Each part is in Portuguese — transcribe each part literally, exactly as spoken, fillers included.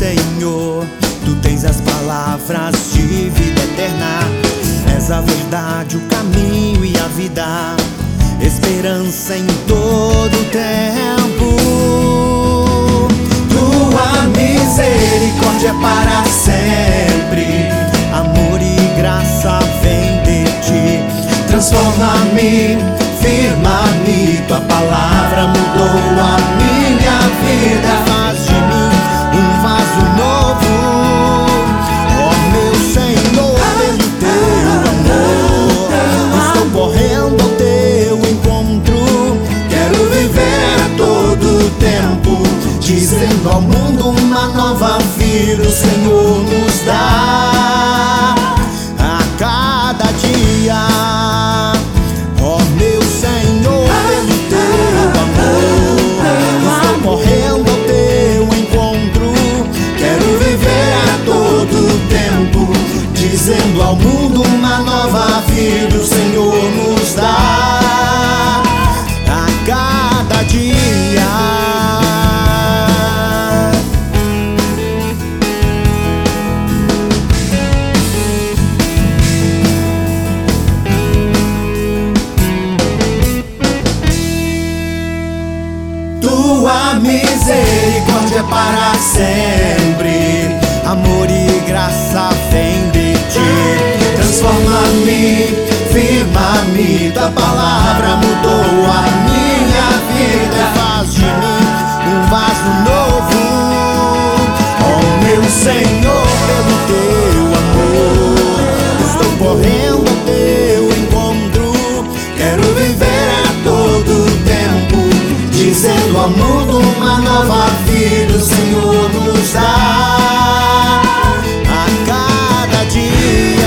Senhor, Tu tens as palavras de vida eterna. És a verdade, o caminho e a vida, esperança em todo tempo. Tua misericórdia é para sempre, amor e graça vem de Ti. Transforma-me, firma-me, Tua palavra mudou a minha vida. Faz de mim um vaso novo, ó meu Senhor, pelo Teu amor. Estou correndo ao Teu encontro, quero viver a todo tempo, dizendo ao mundo uma nova vida o Senhor nos dá a cada dia. Ó meu Senhor, pelo Teu amor, estou correndo ao Teu encontro, quero viver a todo tempo, dizendo ao mundo uma nova vida o Senhor nos dá a cada dia. Tua misericórdia para sempre, amor e graça vem de Ti. Transforma-me, firma-me, Tua palavra mudou a minha vida. Faz de mim um vaso novo, ó meu Senhor, pelo Teu amor. Estou correndo ao Teu encontro, quero viver a todo tempo, dizendo ao mundo uma nova vida o Senhor nos dá a cada dia.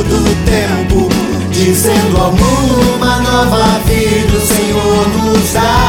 Dizendo ao mundo uma nova vida o Senhor nos dá.